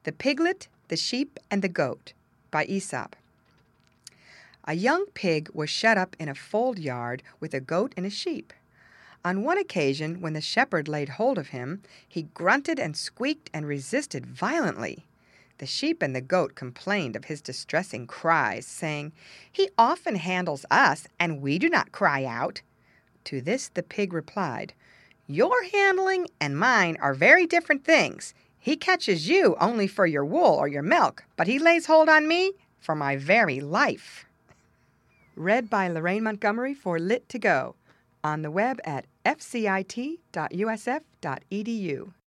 The Piglet, the Sheep, and the Goat by Aesop. A young pig was shut up in a fold yard with a goat and a sheep. On one occasion, when the shepherd laid hold of him, he grunted and squeaked and resisted violently. The sheep and the goat complained of his distressing cries, saying, "He often handles us, and we do not cry out." To this the pig replied, "Your handling and mine are very different things. He catches you only for your wool or your milk, but he lays hold on me for my very life." Read by Lorraine Montgomery for Lit2Go, on the web at fcit.usf.edu.